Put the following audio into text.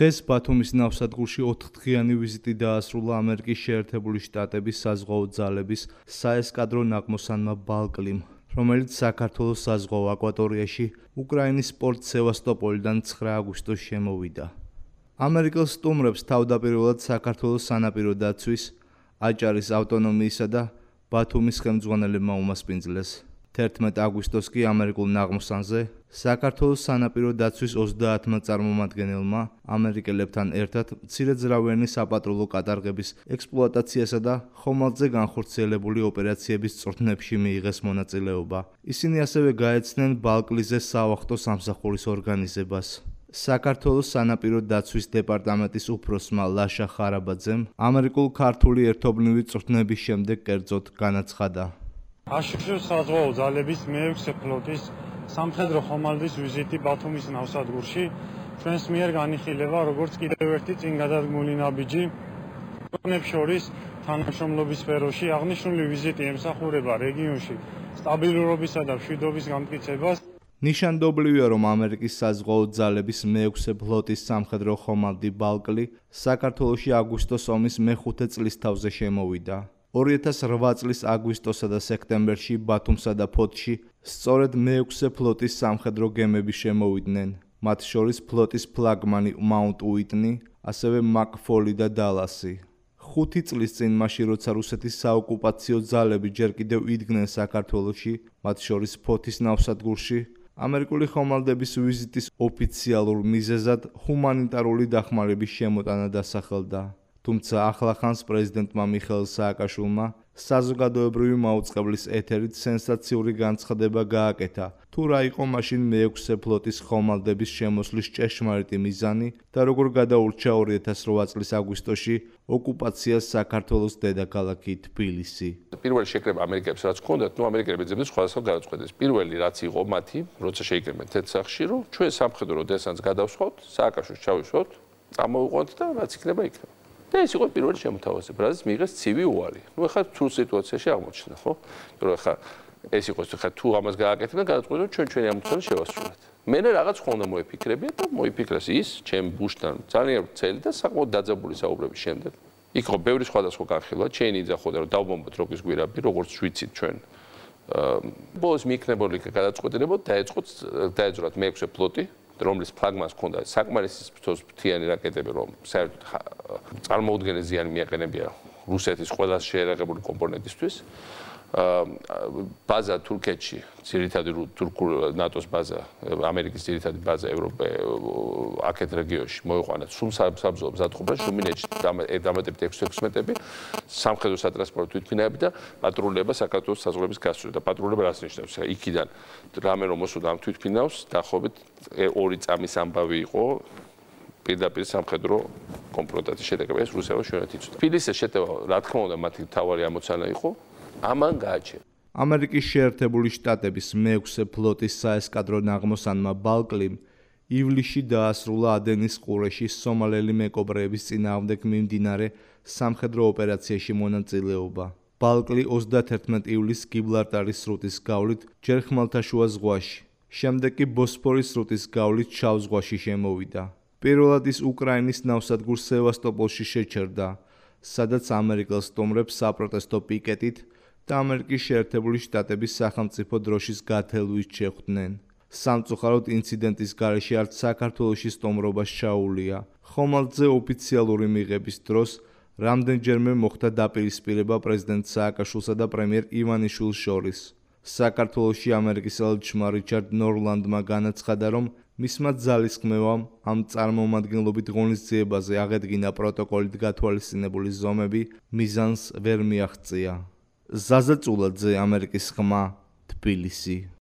დღეს ბათუმის ნავსადგურში 4-დღიანი ვიზიტი დაასრულა ამერიკის შეერთებული შტატების საზღვაო ძალების საესკადრო ნაღმოსანმა ბალკლიმ, რომელიც საქართველოს საზღვაო აკვატორიაში უკრაინის პორტ სევასტოპოლიდან 9 აგვისტოს შემოვიდა. ამერიკელ სტუმრებს თავდაპირველად საქართველოს სანაპირო დაცვის, აჭარის ავტონომიისა და ბათუმის ხელმძღვანელებმა უმასპინძლეს. 11 აგვისტოს კი ამერიკულ ნაღმოსანზე საქართველოს სანაპირო დაცვის 30 წარმომადგენელმა ამერიკელებთან ერთად მცირეძრავიანი საპატრულო კატარღების ექსპლუატაციასა და ხომალდზე განხორციელებული ოპერაციების წვრთნებში მიიღეს მონაწილეობა. ისინი ასევე გაეცნენ ბალკლიზე საავახტო სამსახურის ორგანიზებას. საქართველოს სანაპირო დაცვის დეპარტამენტის უფროსმა ლაშა ხარაბაძემ ამერიკულ-ქართული ერთობლივი წვრთნების შემდეგ კერძოდ განაცხადა. აშშ საზღვაო ძალების მე-6 ფლოტის სამხედრო ხომალდის ვიზიტი ბათუმის ნავსადგურში ჩვენს მიერ განიხილება როგორც კიდევ ერთი წინ გადადგმული ნაბიჯი ქვეყნებს შორის თანამშრომლობის სფეროში. აღნიშნული ვიზიტი ემსახურება რეგიონში სტაბილურობისა და მშვიდობის გამტკიცებას. ნიშანდობლივია, რომ ამერიკის საზღვაო ძალების მე-6 ფლოტის სამხედრო ხომალდი ბალკლი საქართველოში აგვისტოს ომის მე-5 წლისთავზე შემოვიდა. 2008 წლის აგვისტოსა და სექტემბერში ბათუმსა და ფოთში სწორედ მე-6 ფლოტის სამხედრო გემები შემოვიდნენ, მათ შორის ფლოტის ფლაგმანი მაუნტ უიტნი, ასევე მაკ-ფოლი და დალასი. 5 წლის წინ მაშინ, როცა რუსეთის საოკუპაციო ძალები ჯერ კიდევ იდგნენ საქართველოში, მათ შორის ფოთის ნავსადგურში, ამერიკული ხომალდების ვიზიტის ოფიციალურ მიზეზად ჰუმანიტარული დახმარების შემოტანა დასახელდა. თუმცა ახლახანს პრეზიდენტმა მიხეილ სააკაშვილმა საზოგადოებრივი მაუწყებლის ეთერით სენსაციური განცხადება გააკეთა, თუ რა იყო მაშინ მე-6 ფლოტის ხომალდების შემოსვლის ჭეშმარიტი მიზანი და როგორ გადაურჩა 2008 წლის აგვისტოში ოკუპაციას საქართველოს დედაქალაქი თბილისი. პირველი შეკრება ამერიკელებს რაც ჰქონდათ, ამერიკელები ძებდნენ სხვადასხვა გადაწყვეტილებას. პირველი რაც იყო მათი, როცა შეიკრიბნენ თეთრსახში, რომ ჩვენ სამხედრო დესანტს გადავსვათ, სააკაშვილს ჩავისვათ, წამოვიყვანთ და რაც იქნება იქნება. და ეს იყო პირველი შემოთავაზება, რადგან მიიღეს ცივი უარი. ეხლა თუ სიტუაციაში აღმოჩნდა, ხო? რომ ეხლა ეს იყოს თუ ამას გააკეთებდნენ, გადაწყვეტენ ჩვენი ამოცანა შევასრულოთ. მე რაღაც ხონდა მოიფიქრებია და მოიფიქრეს ის ჩემ ბუშთან ძალიან ვრცელი და საკმაოდ დაძაბული საუბრების შემდეგ. იქ ხო ბევრი სხვადასხვა განხილვა, ჩეინი იძახოდა რომ დავბომბოთ როკის გვირაბი, როგორც ვიცით ჩვენ. ბოლოს მიიქნებოდი გადაწყვეტილებო დაეძრათ მე-6 ფლოტი, რომლის ფლაგმანს ჰქონდა საკმარისი ფრთიანი რაკეტები, რომ საერთოდ წარმოუდგენელი ზიანი მიაყენებია რუსეთის ყველა შეერაღებული კომპონენტისთვის. ბაზა თურქეთში, ძირითადი თურქულ ნატოს ბაზა, ამერიკის ძირითადი ბაზა აქეთ რეგიონში მოიყვანა სულ საბრძოლო მზადყოფა შუმინეთში დამატებით 6-16 სამხედრო სატრანსპორტო თვითმფრინავები და პატრულება საქართველოს საზღვრების გასწვრივ და პატრულება რას ნიშნავს? იქიდან რამე რომ მოსულა ამ თვითმფრინავს, დაახლოებით 2 წამის ამბავი იყო პირდაპირ სამხედრო კონფრონტაციის შედეგად ეს რუსეთს შუინეთ იწვევდა. თბილისის შეტევა, რა თქმა უნდა, მათი მთავარი ამოცანა იყო ამან გააჩერა. ამერიკის შეერთებული შტატების მე-6 ფლოტის საესკადრო ნაღმოსანმა ბალკლიმ ივლისში დაასრულა ადენის ყურეში სომალელი მეკობრეების წინააღმდეგ მიმდინარე სამხედრო ოპერაციაში მონაწილეობა. ბალკლი 31 ივლისს გიბრალტარის სრუტის გავლით ჯერ ხმელთაშუა ზღვაში, შემდეგ კი ბოსფორის სრუტის გავლით შავ ზღვაში შემოვიდა. პირველად ის უკრაინის ნავსადგურ სევასტოპოლში შეჩერდა, სადაც ამერიკელ სტუმრებს საპროტესტო პიკეტით და ამერიკის შეერთებული შტატების სახელმწიფო დროშის გათელვით შეხვდნენ. სამწუხაროდ ინციდენტის გარეშე არც საქართველოში სტუმრობა შეაუვლია. ხომალდზე ოფიციალური მიღების დროს რამდენჯერმე მოხდა დაპირისპირება პრეზიდენტ სააკაშვილსა და პრემიერ ივანიშვილს შორის. საქართველოში ამერიკის ელჩმა რიჩარდ ნორლანდმა განაცხადა, რომ მისმა ძალისხმევამ ამ წარმომადგენლობით ღონისძიებაზე აღედგინა პროტოკოლით გათვალისწინებული ზომები, მიზანს ვერ მიაღწია. ზაზა წულაძე, ამერიკის ხმა, თბილისი.